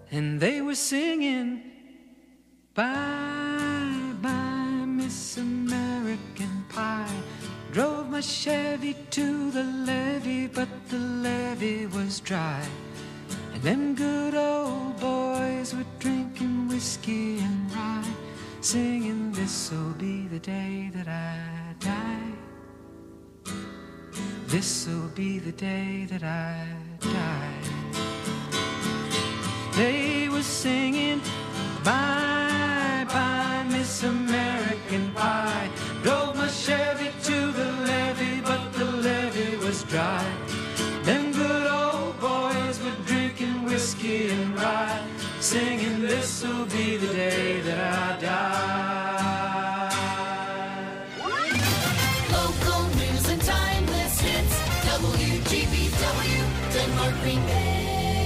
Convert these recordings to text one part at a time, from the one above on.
and they were singing, bye, bye, Miss American Pie. Drove my Chevy to the levee, but the levee was dry. And them good old boys were drinking whiskey and rye, singing, this'll be the day that I die. This'll be the day that I die. They were singing, bye, bye, Miss American Pie. Drove my Chevy to the levee, but the levee was dry. Them good old boys were drinking whiskey and rye, singing, this'll be the day that I die. Local news and timeless hits. WGBW, Denmark Green Bay.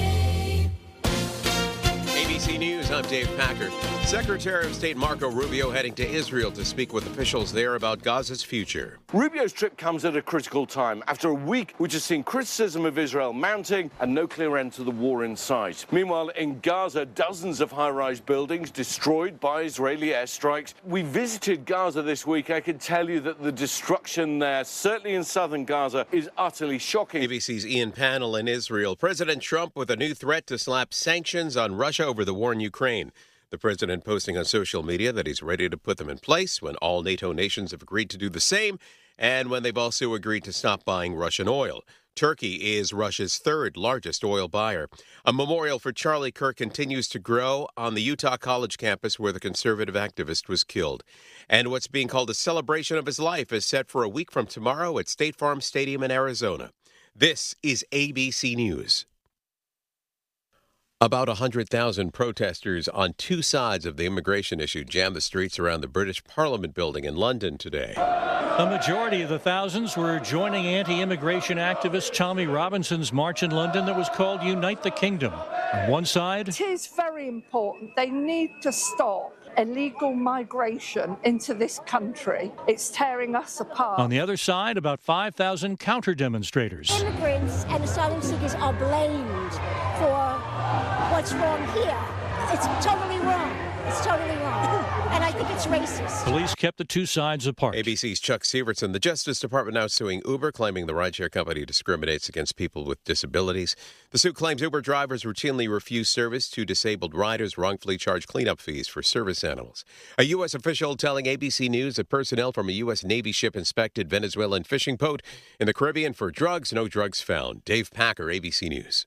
ABC News, I'm Dave Packer. Secretary of State Marco Rubio heading to Israel to speak with officials there about Gaza's future. Rubio's trip comes at a critical time, after a week which has seen criticism of Israel mounting and no clear end to the war in sight. Meanwhile, in Gaza, dozens of high-rise buildings destroyed by Israeli airstrikes. We visited Gaza this week. I can tell you that the destruction there, certainly in southern Gaza, is utterly shocking. ABC's Ian Pannell in Israel. President Trump with a new threat to slap sanctions on Russia over the war in Ukraine. The president posting on social media that he's ready to put them in place when all NATO nations have agreed to do the same and when they've also agreed to stop buying Russian oil. Turkey is Russia's third largest oil buyer. A memorial for Charlie Kirk continues to grow on the Utah College campus where the conservative activist was killed. And what's being called a celebration of his life is set for a week from tomorrow at State Farm Stadium in Arizona. This is ABC News. About 100,000 protesters on two sides of the immigration issue jammed the streets around the British Parliament building in London today. A majority of the thousands were joining anti-immigration activist Tommy Robinson's march in London that was called Unite the Kingdom. On one side, it is very important. They need to stop illegal migration into this country. It's tearing us apart. On the other side, about 5,000 counter-demonstrators. Immigrants and asylum seekers are blamed for what's wrong here. It's totally wrong. It's totally wrong. And I think it's racist. Police kept the two sides apart. ABC's Chuck Severson. The Justice Department now suing Uber, claiming the rideshare company discriminates against people with disabilities. The suit claims Uber drivers routinely refuse service to disabled riders, wrongfully charge cleanup fees for service animals. A U.S. official telling ABC News that personnel from a U.S. Navy ship inspected Venezuelan fishing boat in the Caribbean for drugs. No drugs found. Dave Packer, ABC News.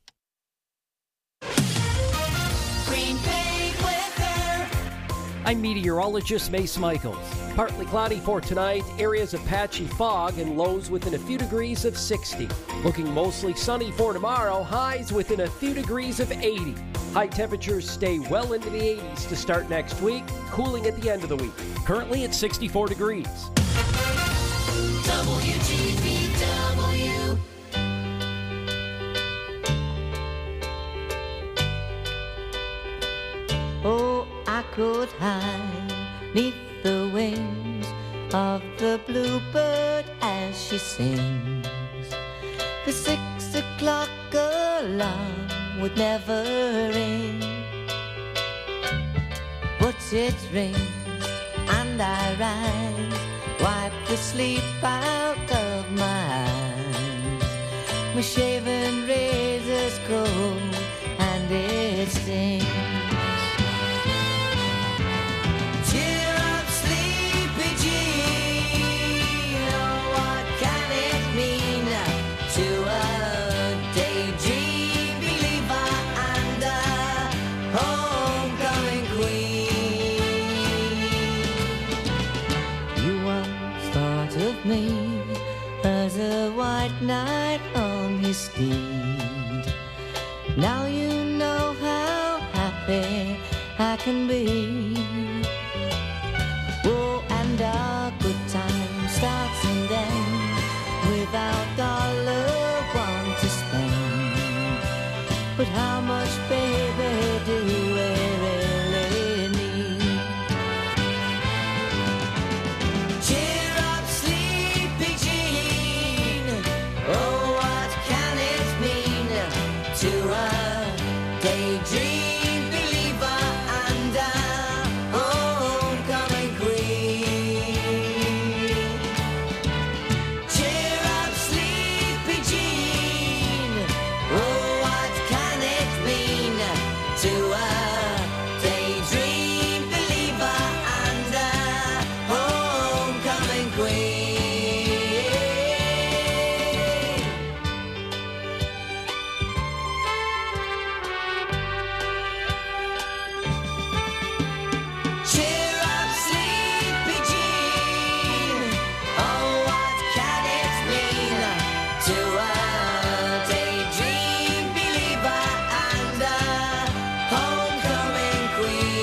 Green Bay weather. I'm meteorologist Mace Michaels. Partly cloudy for tonight, areas of patchy fog and lows within a few degrees of 60. Looking mostly sunny for tomorrow, highs within a few degrees of 80. High temperatures stay well into the 80s to start next week, cooling at the end of the week. Currently at 64 degrees. WGBW. Oh, I could hide neath the wings of the bluebird as she sings. The 6 o'clock alarm would never ring, but it rings and I rise, wipe the sleep out of my eyes. My shaven razor's cold and it stings. Cheer up, sleepy Jean. Oh, what can it mean to a daydream believer and a homecoming queen? You once thought of me as a white knight on his steed. Now you know how happy I can be. Oh, and our good time starts and ends without dollar one to spend. But how much, baby, do we really need? Cheer up, sleepy Jean. Oh, what can it mean to a daydream to a daydream believer and a homecoming queen. Cheer up, sleepy Jean. Oh, what can it mean to a daydream believer and a homecoming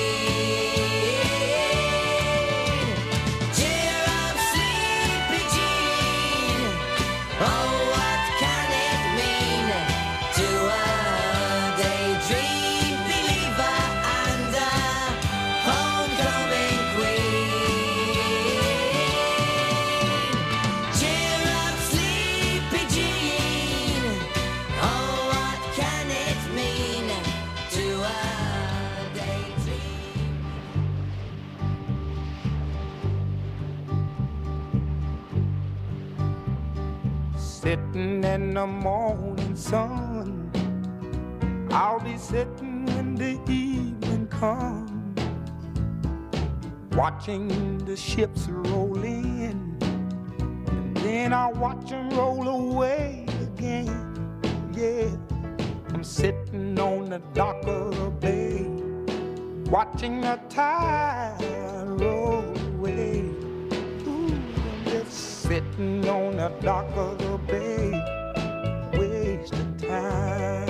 queen? Cheer up, sleepy Jean. Oh, what can it mean to a daydream believer and a homecoming queen? Cheer up, sleepy Jean. Oh, what can it mean to a daydream? Sitting in the morning sun, I'll be sitting when the evening comes, watching the ships roll in, and then I'll watch them roll away again. Yeah, I'm sitting on the dock of the bay, watching the tide roll away. Ooh, I'm just sitting on the dock of the bay, wasting time.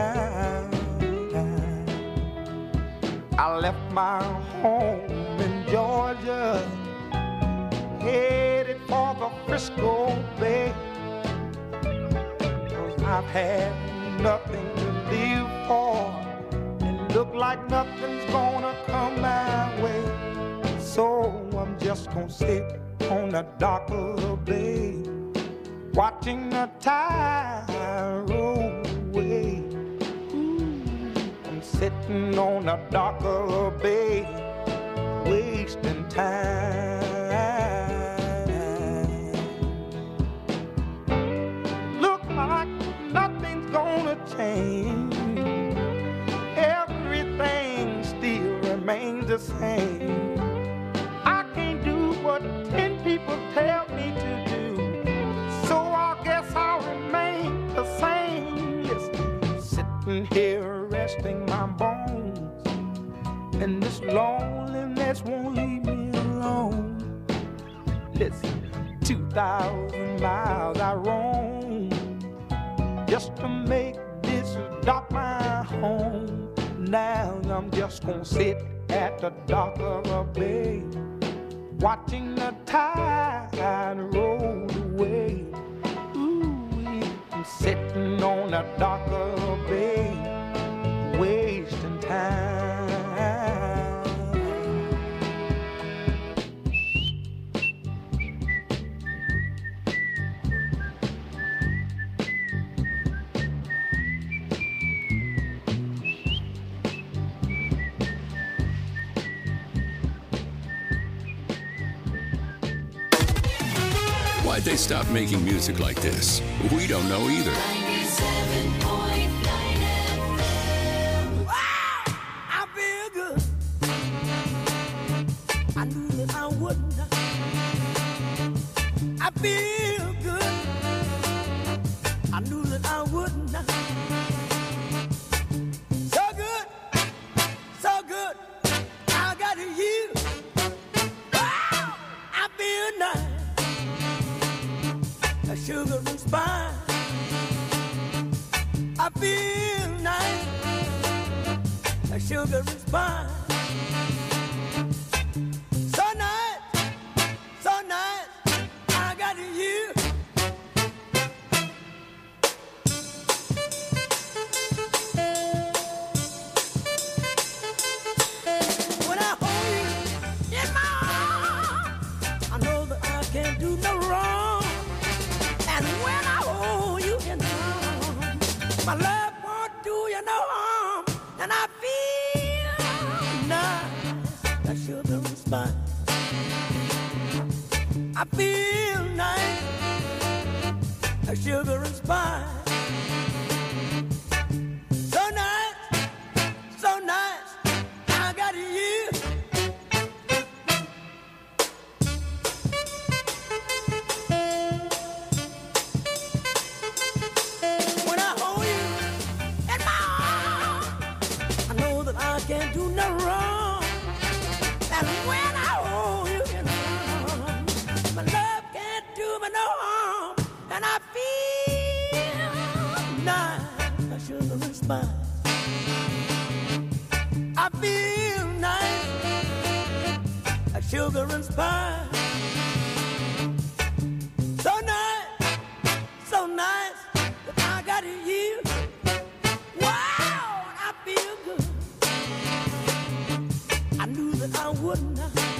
I left my home in Georgia, headed for the Frisco Bay, 'cause I've had nothing to live for, and look like nothing's gonna come my way. So I'm just gonna sit on the dock of the bay, watching the tide roll away. Ooh, I'm sitting on the dock of the bay, wasting time. Look like nothing's gonna change. Everything still remains the same. I can't do what 10 people tell me to do, so I guess I'll remain the same. Yes, sitting here resting my bones, and this loneliness won't leave me alone. Listen, 2,000 miles I roam just to make this dock my home. Now I'm just gonna sit at the dock of a bay, watching the tide roll away. Ooh, I'm sitting on the dock of a bay, wasting time. Why'd they stop making music like this? We don't know either. 97.9 FM. I feel good. I knew that I wouldn't. I feel good. I knew that I wouldn't. So good, so good. I got you. Wow, I feel nice. A sugar and spice. I feel nice. A sugar and spice. So nice, so nice. I got you. When I hold you in my arms, I know that I can't do no wrong. And when I hold you in my arms, my love won't do you no harm. And I feel nice, that sugar and spice. I feel nice, that sugar and spice. So nice, so nice. that I can't do no wrong. And when I hold you in my arms, my love can't do me no harm. And I feel nice, I sugar and spice. I feel nice, like sugar and spice. So nice that I got you. Wow, I feel good. I knew that I wouldn't.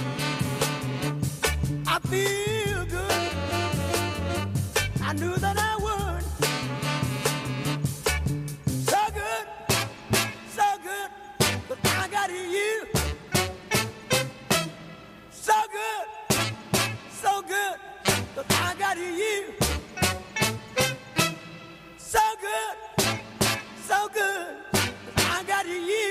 I feel good. I knew that I would. So good, that I got you. So good, that I got you. So good, that I got you.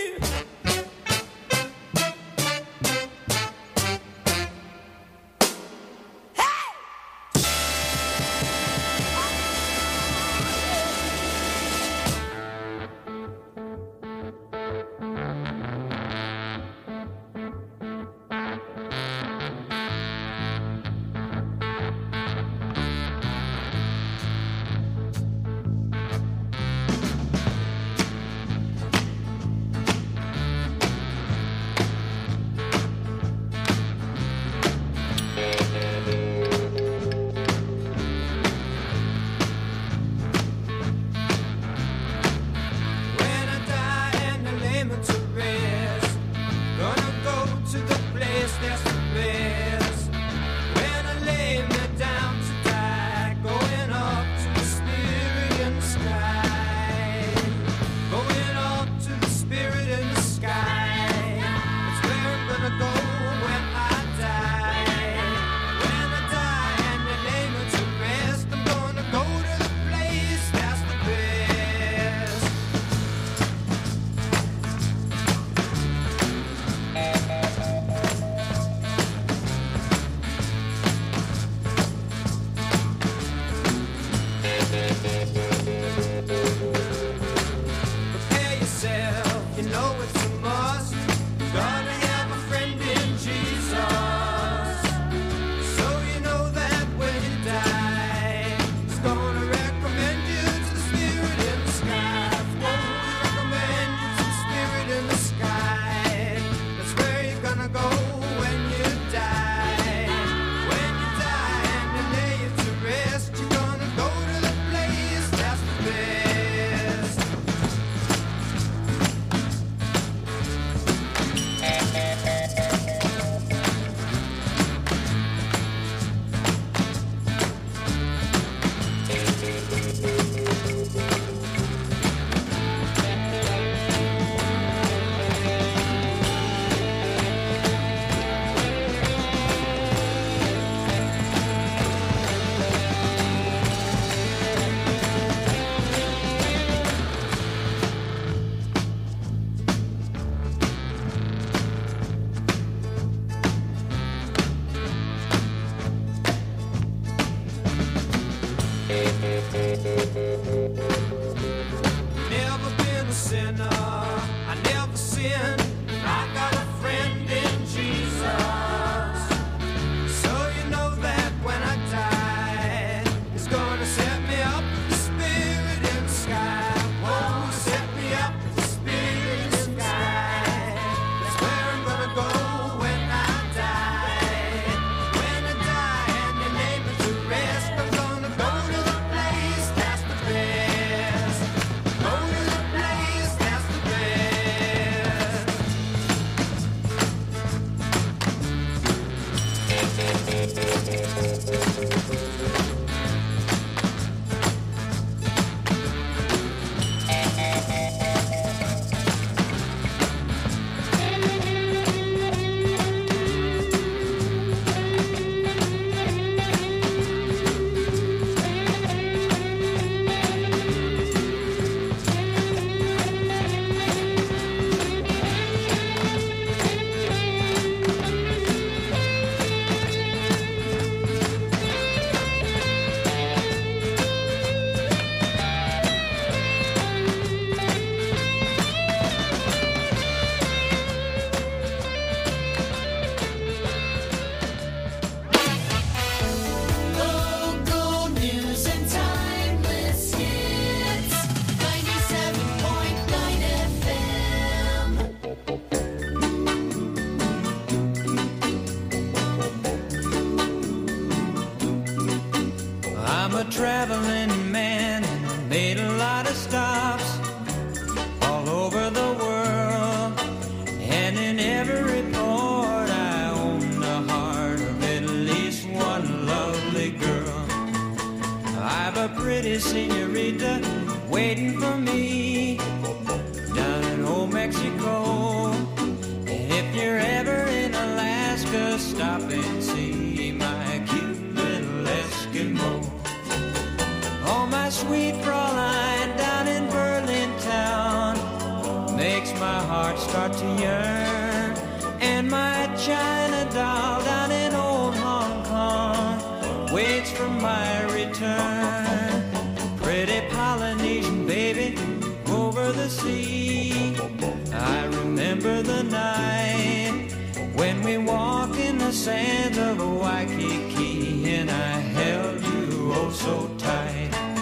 pretty senorita waiting for me down in old Mexico. And if you're ever in Alaska, stop and see my cute little Eskimo. Oh, my sweet Fraulein down in Berlin town makes my heart start to yearn. And my China doll down in old Hong Kong waits for my return. Pretty Polynesian baby over the sea, I remember the night when we walked in the sands of Waikiki, and I held you oh so tight.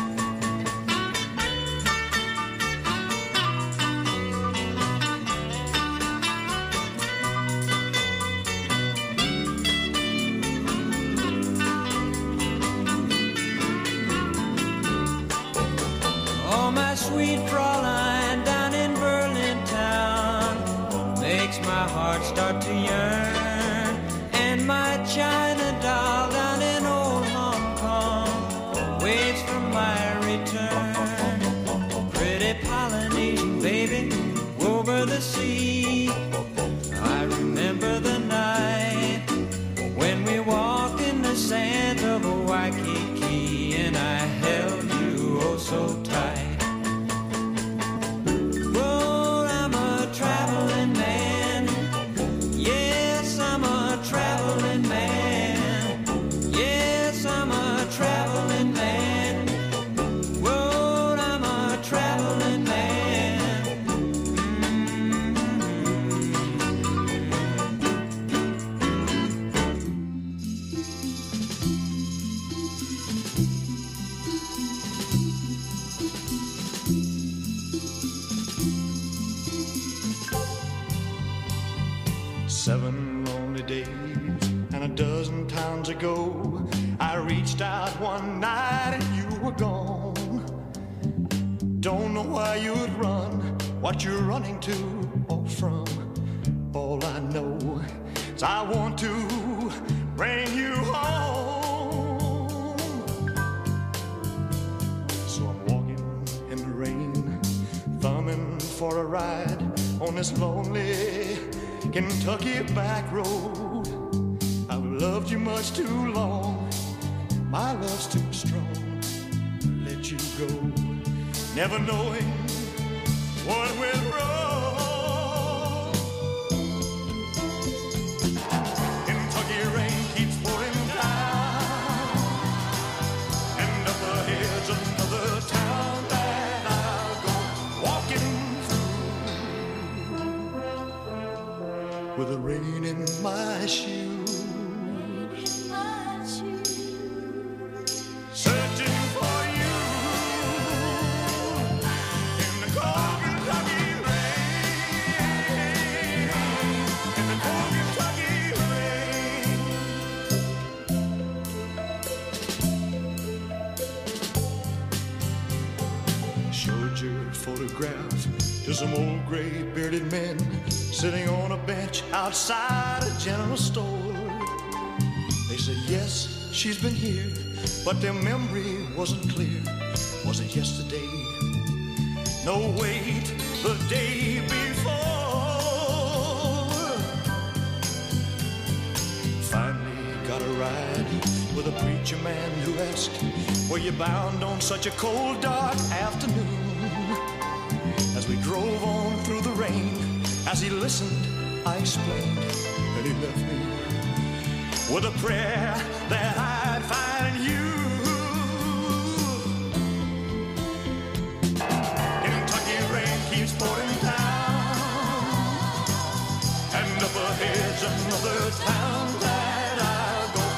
Oh, my sweet Fraulein down in Berlin town makes my heart start to yearn. And my China doll down in old Hong Kong waits for my return. Pretty Polynesian baby over the sea, I remember the night when we walked in the sands of Waikiki, and I held you oh so tight. Well, I'm a traveling man. Yes, I'm a traveling man. Yes, I'm a traveling man. Well, I'm a traveling man. Seven lonely days and a dozen towns ago, I reached out one night and you were gone. Don't know why you'd run, what you're running to or from. All I know is I want to bring you home. So I'm walking in the rain, thumbing for a ride on this lonely Kentucky back road. I've loved you much too long, my love's too strong to let you go, never knowing what went wrong. Kentucky rain keeps pouring down, and up ahead's another town that I'll go walking with the rain in my shoes, searching for you in the cold Kentucky rain, in the cold Kentucky rain. Showed your photograph to some old gray bearded men sitting on a bench outside a general store. They said, yes, she's been here, but their memory wasn't clear. Was it yesterday? No, wait, the day before. Finally got a ride with a preacher man who asked, were you bound on such a cold, dark afternoon? As we drove on through the rain, as he listened, I explained, and he left me with a prayer that I'd find you. Kentucky rain keeps pouring down, and up ahead's another town that I'll go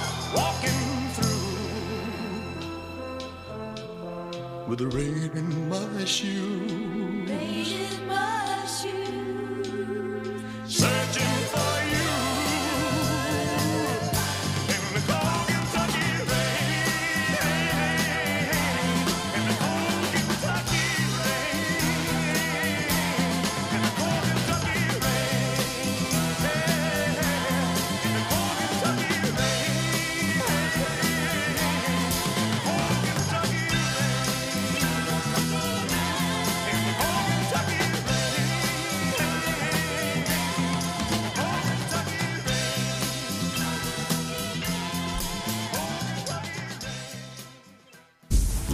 walking through with the rain in my shoes. Searching for you in the cold Kentucky rain, in the cold Kentucky rain, in the cold Kentucky rain, in the cold Kentucky rain, cold Kentucky rain.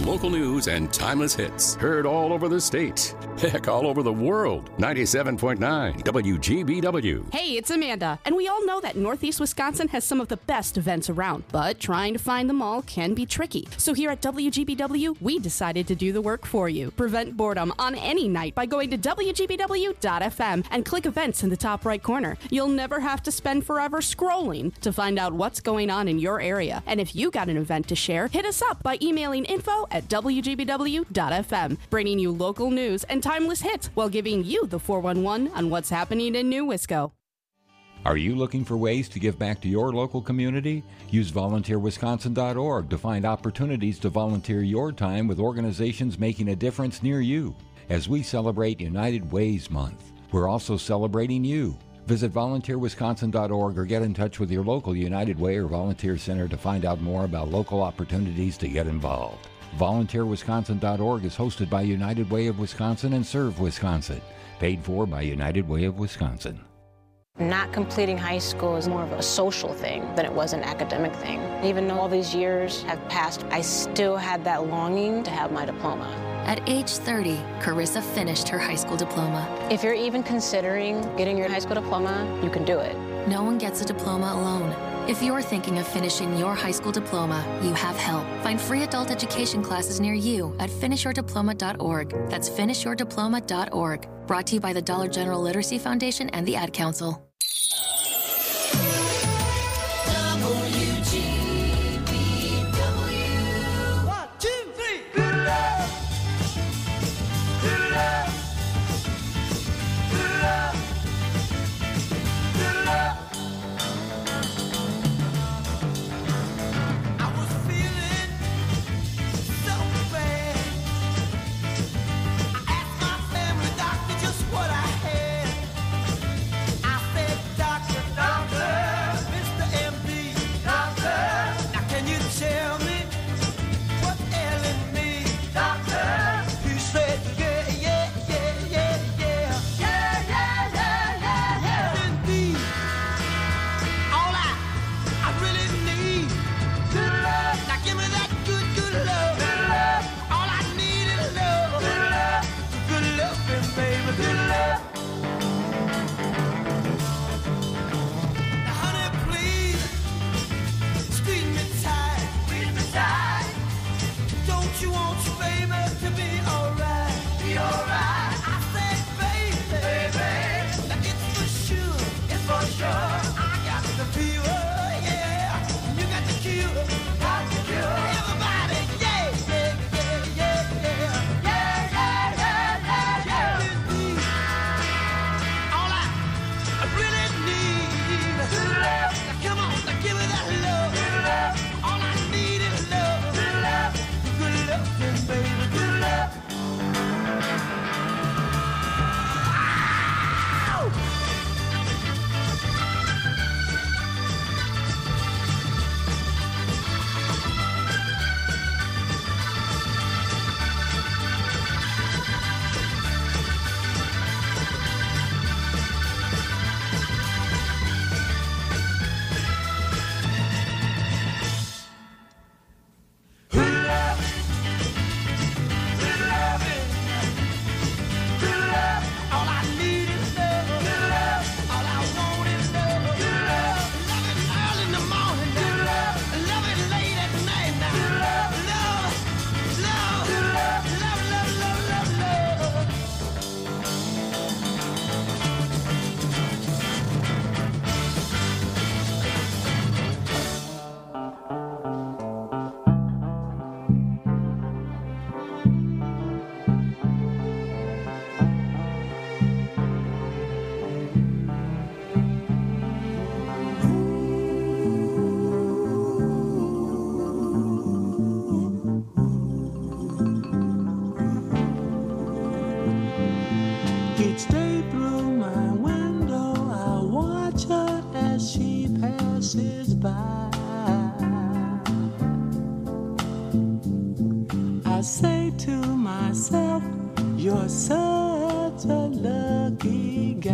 local news and timeless hits. Heard all over the state. Heck, all over the world. 97.9 WGBW. Hey, it's Amanda, and we all know that Northeast Wisconsin has some of the best events around, but trying to find them all can be tricky. So here at WGBW, we decided to do the work for you. Prevent boredom on any night by going to WGBW.FM and click events in the top right corner. You'll never have to spend forever scrolling to find out what's going on in your area. And if you got an event to share, hit us up by emailing info@WGBW.FM, bringing you local news and timeless hits while giving you the 411 on what's happening in New Wisco. Are you looking for ways to give back to your local community? Use volunteerwisconsin.org to find opportunities to volunteer your time with organizations making a difference near you. As we celebrate United Ways Month, we're also celebrating you. Visit volunteerwisconsin.org or get in touch with your local United Way or Volunteer Center to find out more about local opportunities to get involved. VolunteerWisconsin.org is hosted by United Way of Wisconsin and Serve Wisconsin. Paid for by United Way of Wisconsin. Not completing high school is more of a social thing than it was an academic thing. Even though all these years have passed, I still had that longing to have my diploma. At age 30, Carissa finished her high school diploma. If you're even considering getting your high school diploma, you can do it. No one gets a diploma alone. If you're thinking of finishing your high school diploma, you have help. Find free adult education classes near you at finishyourdiploma.org. That's finishyourdiploma.org. Brought to you by the Dollar General Literacy Foundation and the Ad Council. I say to myself, you're such a lucky guy.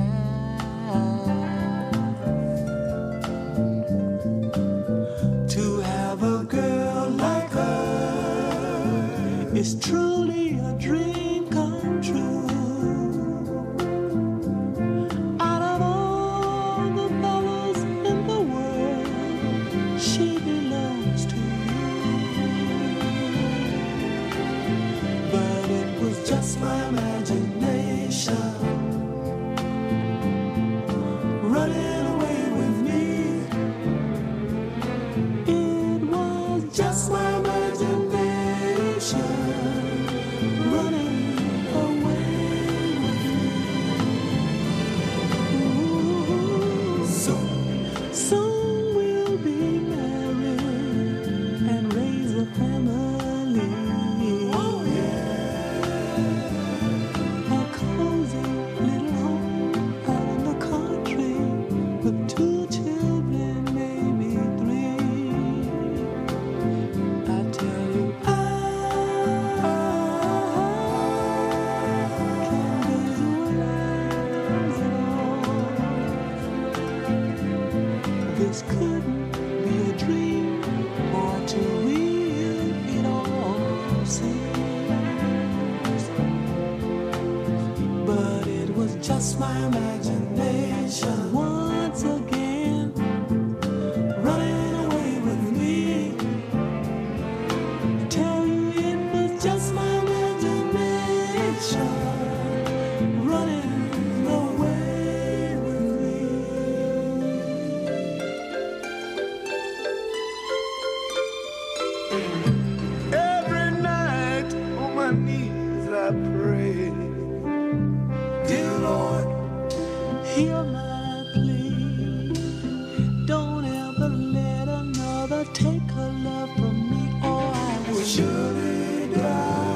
To have a girl like her is truly a dream come true. Out of all the fellas in the world, she belongs to you. But it was just my imagination running away with me. It was just my imagination running away with me. Soon we'll be married and raise a family. Oh yeah, a cozy little home out in the country with 2 children, maybe 3. I tell you, this couldn't be a dream, or too real it all seems. But it was just my imagination once again running away with me. Tell you it was just my imagination running away with me. Every night on my knees I pray, dear Lord, hear my plea. Don't ever let another take her love from me, or I will surely die.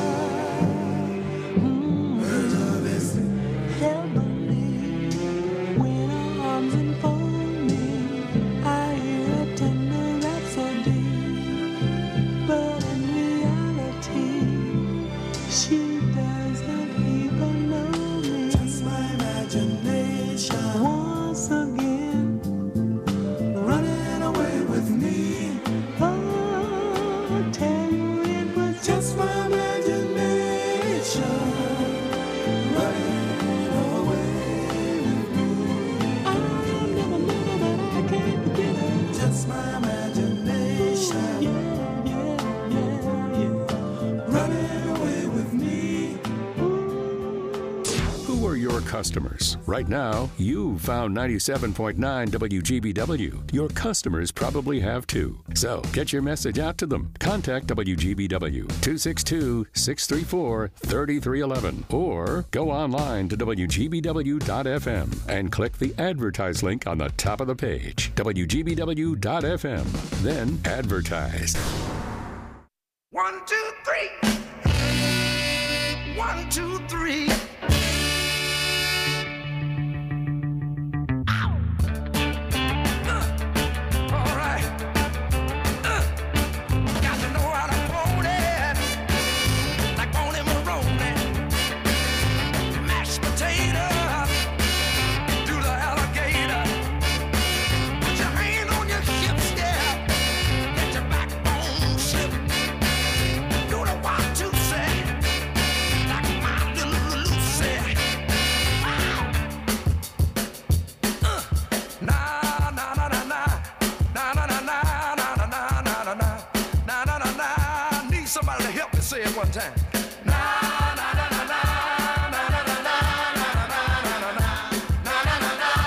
Heavenly, when her arms enfold me, I hear a tender rhapsody. But in reality, she doesn't even know me. Just my imagination once again running away with me. Oh, I tell you it was just my imagination running away with me. I never knew that I can't forget her. Just my imagination. Yeah. Running away with me. Who are your customers? Right now, you've found 97.9 WGBW. Your customers probably have too. So get your message out to them. Contact WGBW 262-634-3311 or go online to WGBW.FM and click the advertise link on the top of the page. WGBW.FM. Then advertise. 1, 2, 3. 1, 2, 3. All right. Got to know how to hold it, like Boney Maroney. Mashed potato, do the alligator. Put your hand on your hips, yeah. Let your backbone slip. Do the 1, 2, say, like my little Lucy. Na na na na na, na na na na na na na na na na, na na na na. Need somebody to help me say it one time. Na na na na na, na na na na, na na na na na, na na na na.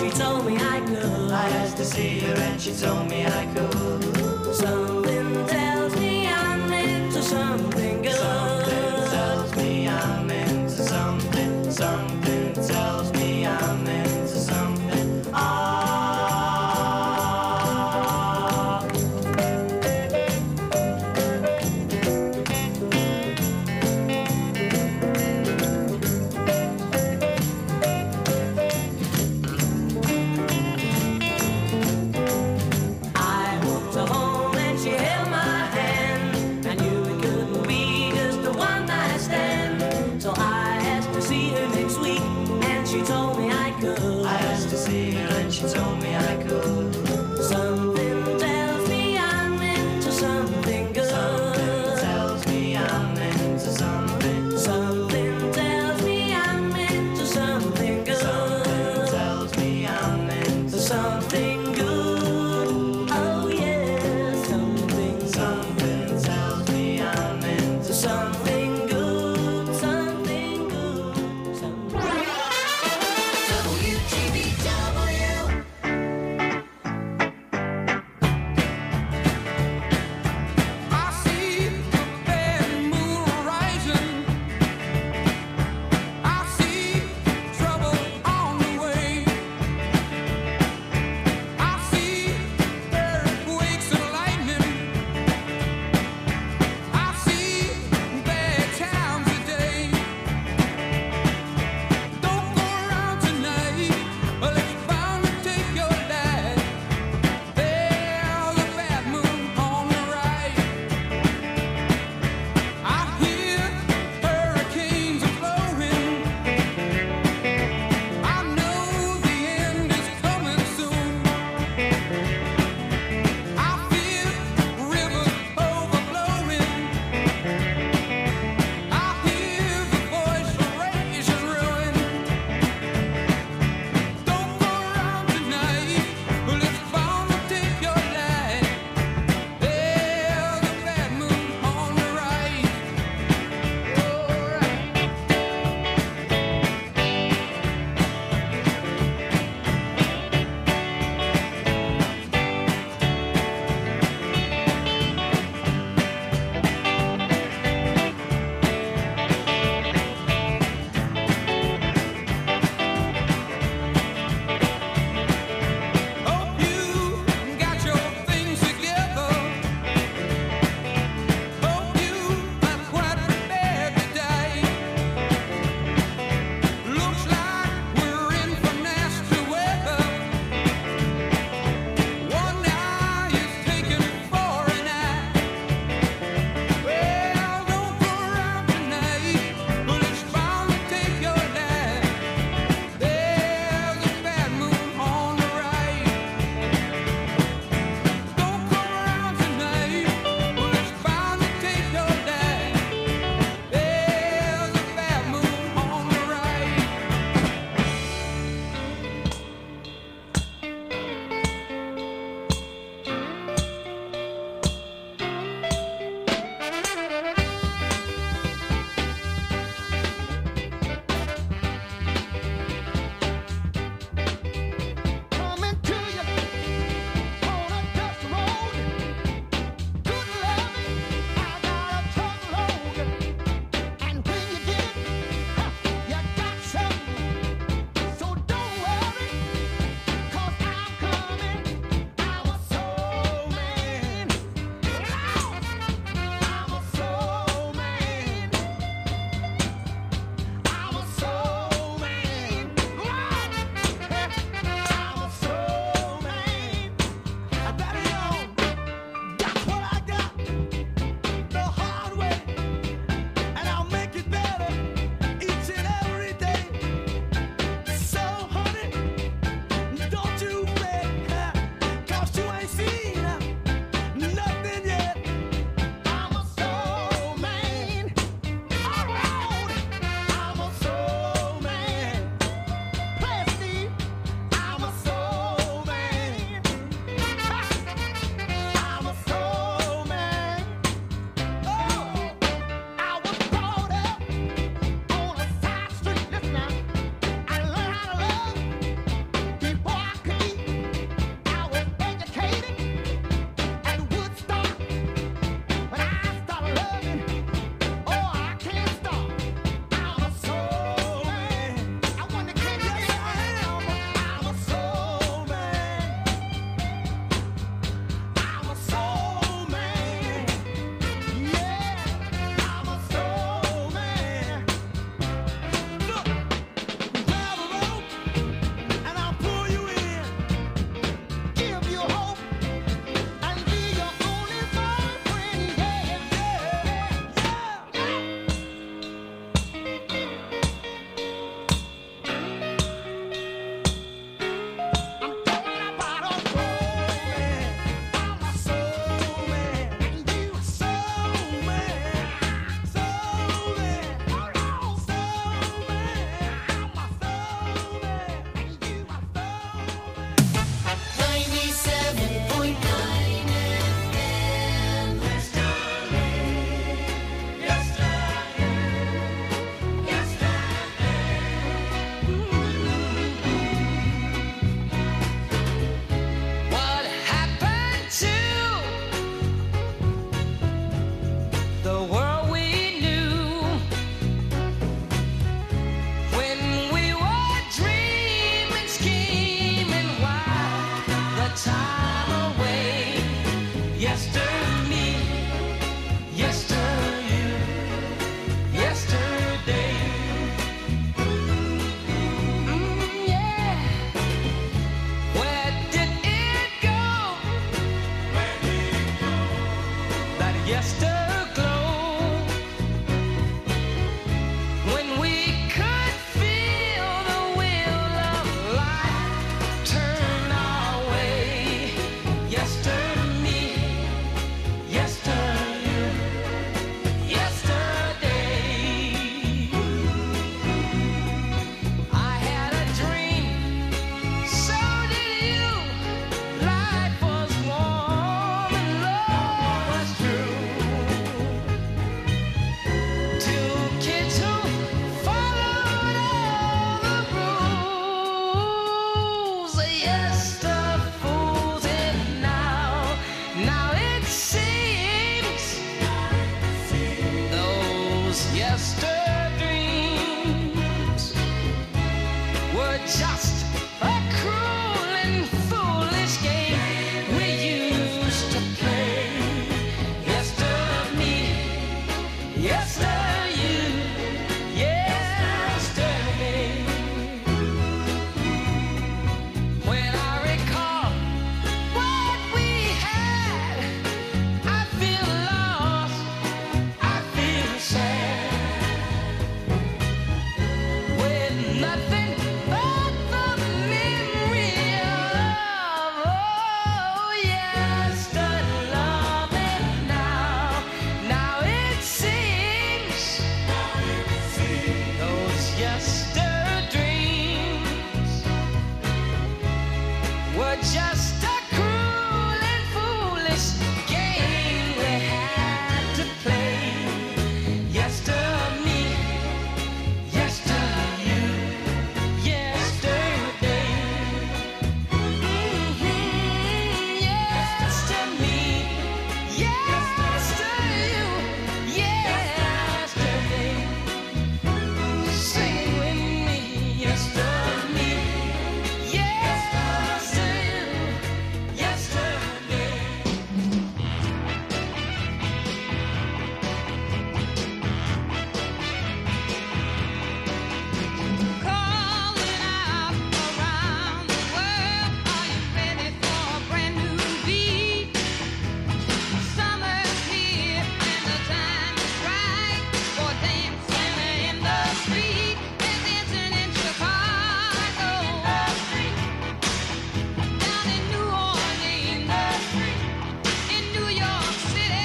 she told me I could. I asked to see her and she told me I could. Something tells me I'm into something good. Something tells me I'm into something. Something tells me I'm into something. She told me I could. Something tells me I'm into something good. Something tells me I'm into something. Something tells me I'm into something good. Something tells me I'm into something good. Oh yeah, something tells me I'm into something good. Something good. WGBW. were just a cruel and foolish game we had to play. Yesterday, yesterday, you, yesterday. Yesterday, yesterday, you, yesterday. Sing with me, yesterday, yesterday, yesterday. Calling out around the world, are you ready for a brand new beat? Summer's here and the time is right for dancing in the street. They're dancing in Chicago, down in New Orleans, in New York City.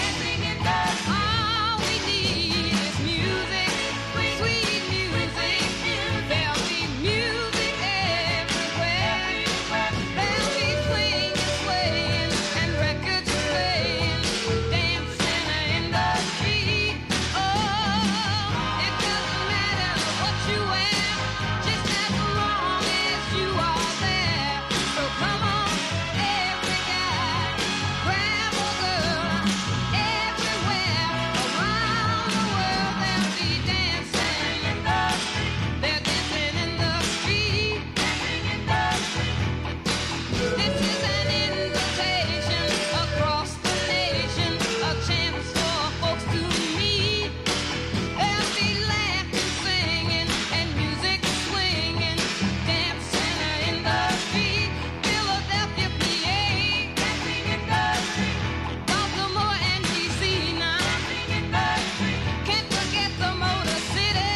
All we need is music, sweet music. There'll be music everywhere. There'll be swinging, swaying, and records playing, dancing in the street. Oh, it doesn't matter what you wear, just as long as you are there. So come on, every guy, grab a girl, everywhere around the world they'll be dancing. They're dancing in the street. This is an invitation across the nation, a chance for folks to meet. There'll be laughing, singing, and music swinging, dancing in the street. Philadelphia, PA, Baltimore and DC now. Can't forget the Motor City.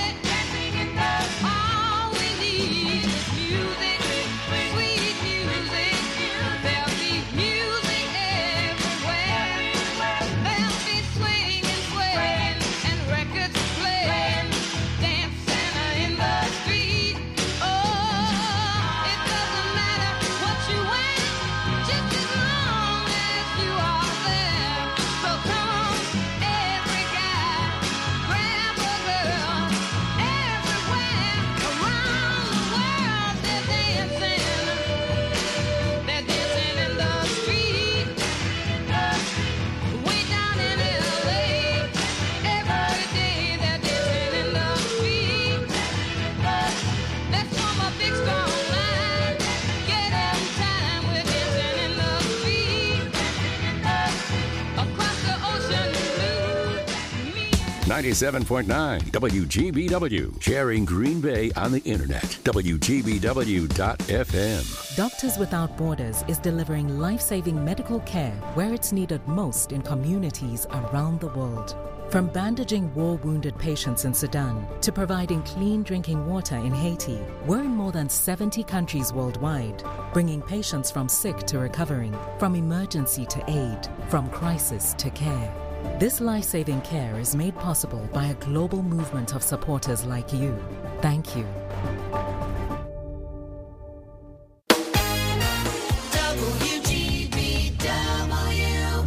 All we need is music, sweet music. There'll be music everywhere. There'll be swinging, swaying, and records playing, dancing in the street. Oh, it doesn't matter what you wear, just as long as you are there. So come on, every guy, grab a girl, everywhere around the world they're dancing. They're dancing in the street. Way down in LA, every day they're dancing in the street. Let's form a big strong line. Get in time, we're dancing in the street. Across the ocean blue. 97.9 WGBW, sharing Green Bay on the internet. WGBW.FM. Doctors Without Borders is delivering life-saving medical care where it's needed most in communities around the world. From bandaging war-wounded patients in Sudan to providing clean drinking water in Haiti, we're in more than 70 countries worldwide, bringing patients from sick to recovering, from emergency to aid, from crisis to care. This life-saving care is made possible by a global movement of supporters like you. Thank you. WGBW.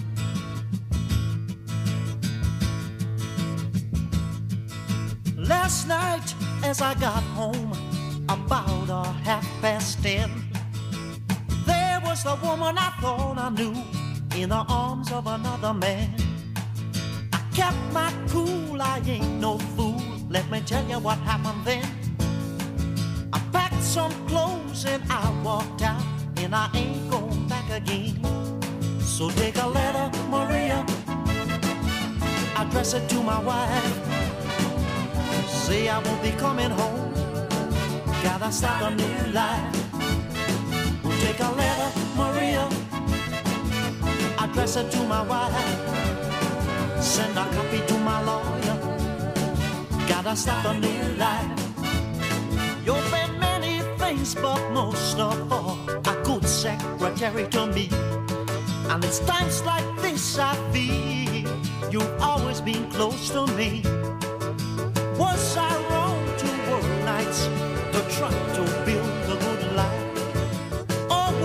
Last night as I got home about 10:30, there was the woman I thought I knew in the arms of another man. I kept my cool, I ain't no fool. Let me tell you what happened then. I packed some clothes and I walked out, and I ain't going back again. So take a letter, Maria, address it to my wife. Say I won't be coming home, gotta start a new life. We'll take a letter, Maria, address it to my wife. Send a copy to my lawyer, gotta start a new life. You've been many things, but most of all, a good secretary to me. And it's times like this I feel you've always been close to me. Was I wrong to work nights to try to build a good life? Or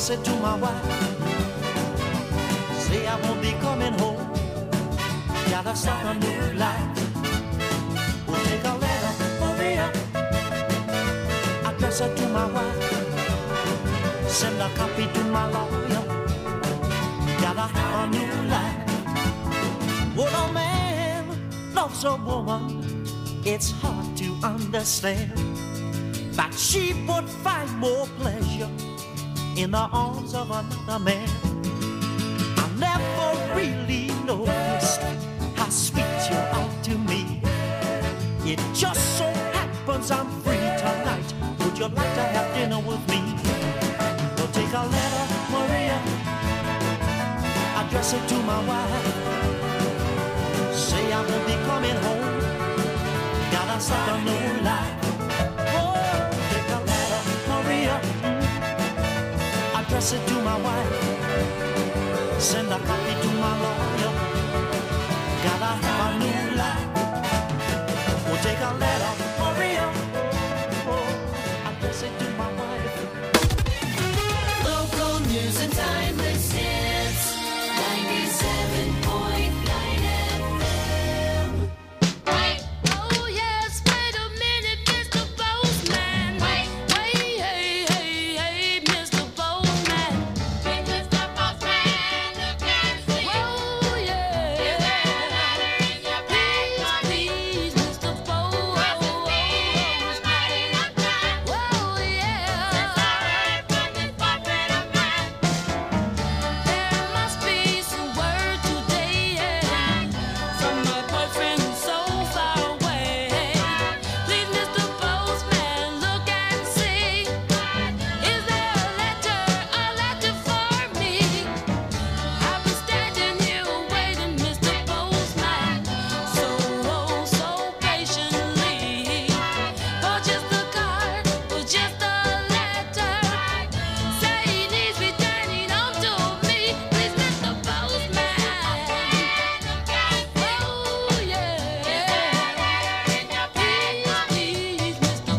address it to my wife. Say I won't be coming home. Gotta start a new life. We'll take a letter, Maria, address it to my wife. Send a copy to my lawyer. Gotta have a new life. When a man loves a woman, it's hard to understand that she would find more pleasure in the arms of another man. I never really noticed how sweet you are to me. It just so happens I'm free tonight. Would you like to have dinner with me? We'll take a letter, Maria, address it to my wife. Say I won't be coming home. Gotta start a new life. Oh, take a letter, Maria, address it to my wife. Send a copy to my lawyer. Gotta have a new life. We'll take a letter, Maria, address it to my wife. Local news and timeless hits. 97.9 FM. Wait, oh yes, wait a minute, Mr. Postman. Wait, hey, Mr. Postman. Hey, Mr. Postman, look and see. Whoa, yeah. Please, Mr. Postman. Whoa, yeah. There must be some word today, yeah, from my boyfriend who's so far away. Please, Mr. Postman, look and see. Is there a letter for me? I've been standing here waiting, Mr. Postman, so patiently. For just a card, for just a letter. Say he needs returning home to me. Please, Mr. Postman. Oh, yeah. Please, Mr.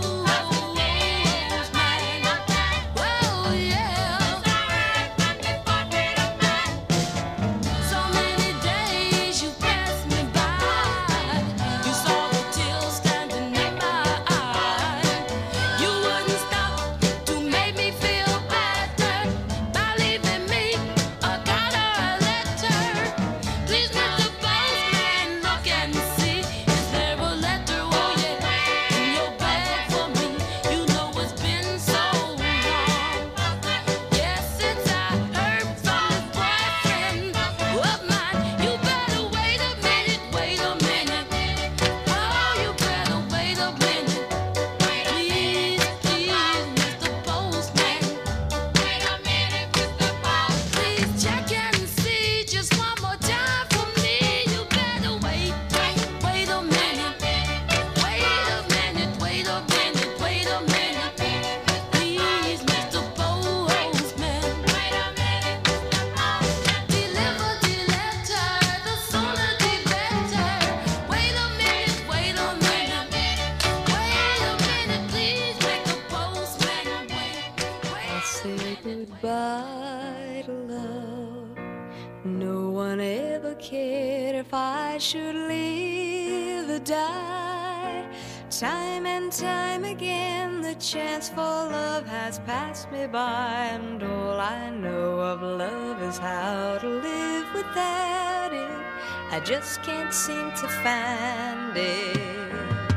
Postman. So many days you passed me by. You saw the tears standing in my eyes. You wouldn't stop to make me feel better by leaving me a card or a letter. Please, Mr. Postman, look and see. Is there a letter, oh yeah, in your bag for me? You know it's been so long. Yes, since I heard from this boyfriend of mine. You better wait a minute, wait a minute. Oh, you better wait a minute. Please, Mr. Postman. Wait a minute, Mr. Postman. Please check and see just one more time for me. You better wait a minute. Wait a minute, wait a minute, wait a minute. Please, Mr. Postman. Wait a minute, Mr. Postman. Deliver the letter, the sooner the better. Wait a minute, wait a minute. Wait a minute, please make the postman wait. I say goodbye to love. No one ever cared if I should live or die. Time and time again, the chance for love has passed me by, and all I know of love is how to live without it. I just can't seem to find it.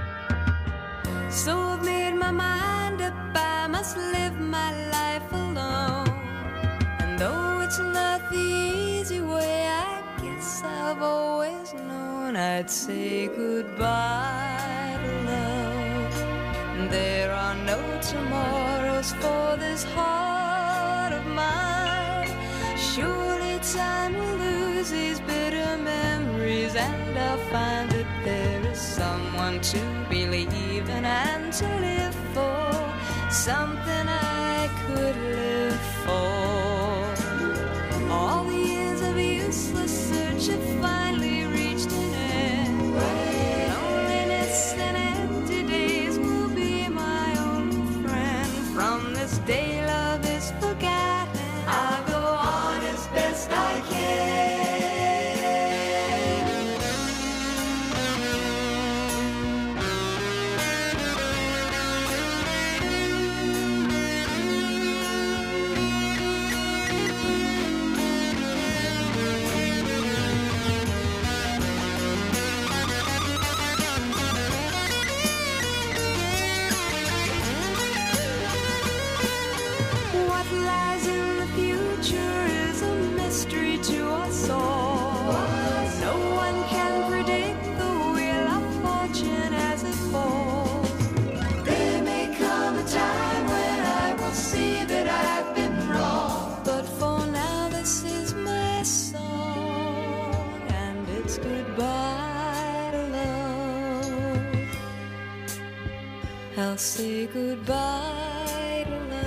So I've made my mind up, I must live my life alone. And though it's not the easy way, I guess I've always known I'd say goodbye to love. There are no tomorrows for this heart of mine. Surely time will lose these bitter memories, and I'll find that there is someone to believe in and to live for, something I could live for. All the years of useless search have finally reached an end. Loneliness and empty days will be my only friend. From this day love is forgotten, goodbye to love. I'll say goodbye to love.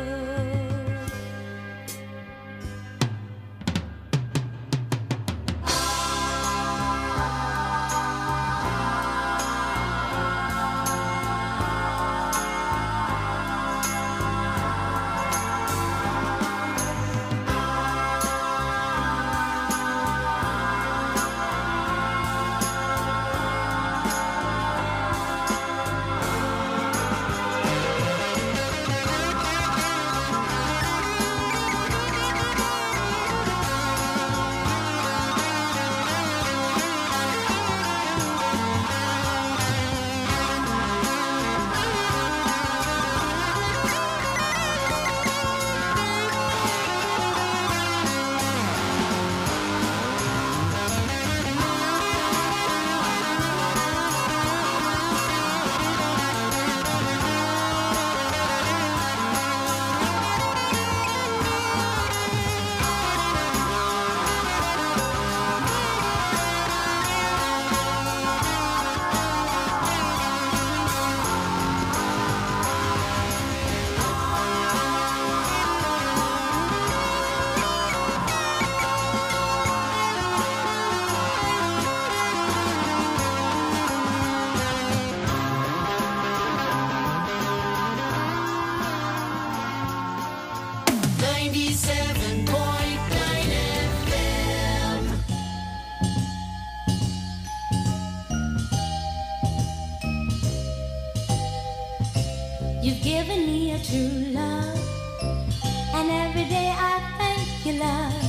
You've given me a true love, and every day I thank you, love,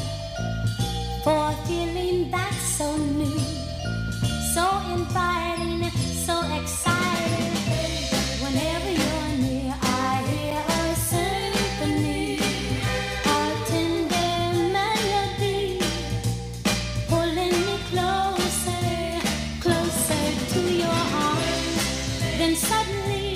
for a feeling that's so new, so inviting, so exciting. Whenever you're near, I hear a symphony, a tender melody, pulling me closer, closer to your arms. Then suddenly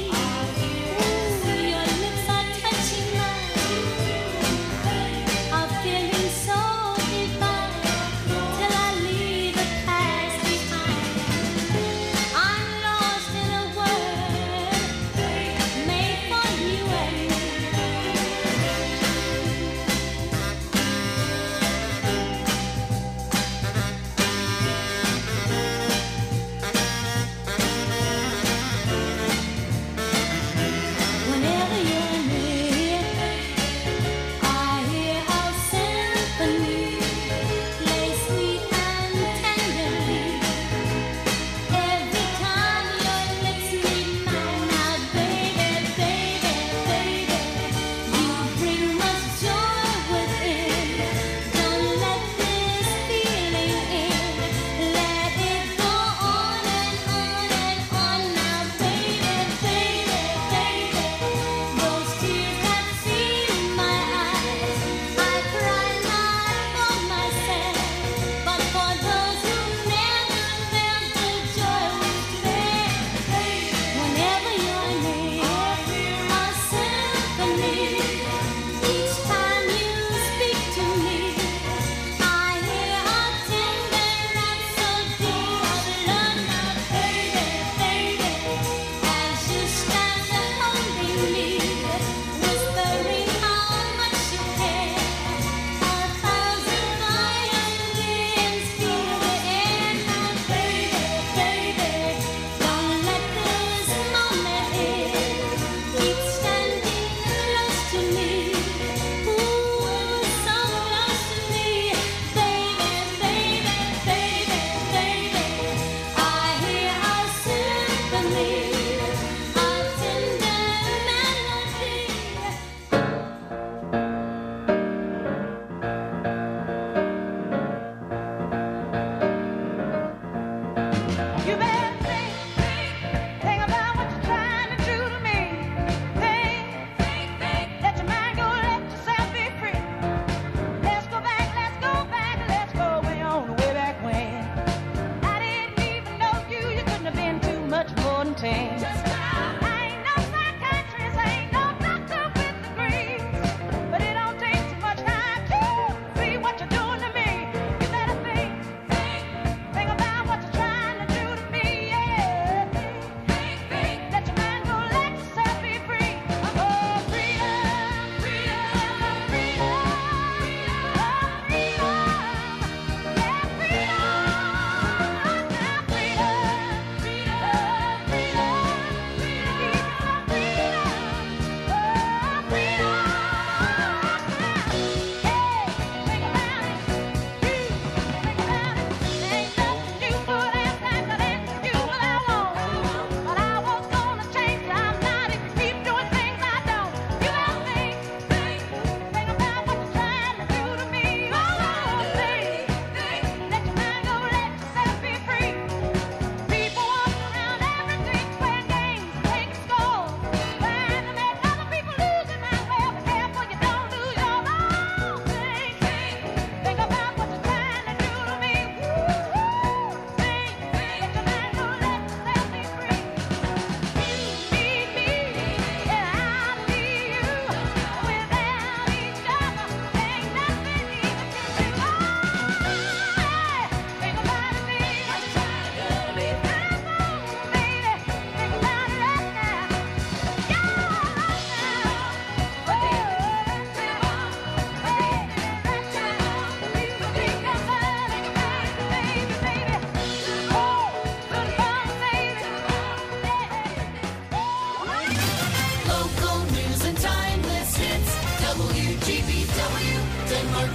what you're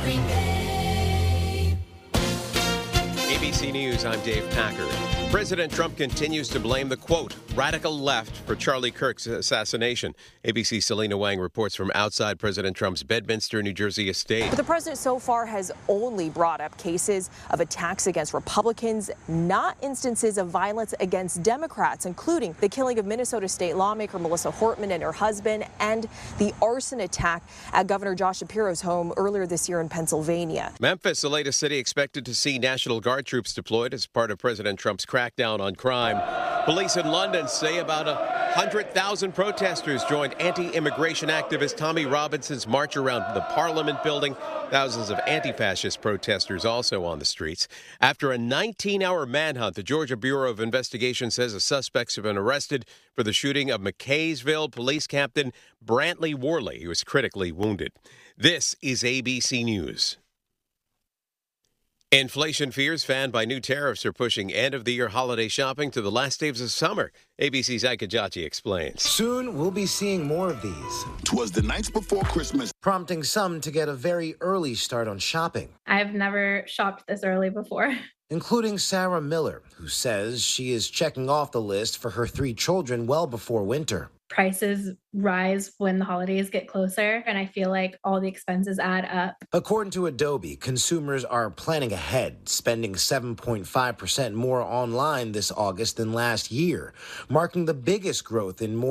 Green Bay. ABC News, I'm Dave Packer. President Trump continues to blame the, quote, radical left for Charlie Kirk's assassination. ABC's Selena Wang reports from outside President Trump's Bedminster, New Jersey estate. But the president so far has only brought up cases of attacks against Republicans, not instances of violence against Democrats, including the killing of Minnesota state lawmaker Melissa Hortman and her husband, and the arson attack at Governor Josh Shapiro's home earlier this year in Pennsylvania. Memphis, the latest city expected to see National Guard troops deployed as part of President Trump's crackdown on crime. Police in London say about 100,000 protesters joined anti-immigration activist Tommy Robinson's march around the Parliament building. Thousands of anti-fascist protesters also on the streets. After a 19-hour manhunt, the Georgia Bureau of Investigation says the suspects have been arrested for the shooting of McKaysville Police Captain Brantley Worley, who was critically wounded. This is ABC News. Inflation fears fanned by new tariffs are pushing end-of-the-year holiday shopping to the last days of summer. ABC's Ike Kajachi explains. Soon, we'll be seeing more of these. 'Twas the nights before Christmas. Prompting some to get a very early start on shopping. I've never shopped this early before. Including Sarah Miller, who says she is checking off the list for her 3 children well before winter. Prices rise when the holidays get closer, and I feel like all the expenses add up. According to Adobe, consumers are planning ahead, spending 7.5% more online this August than last year, marking the biggest growth in more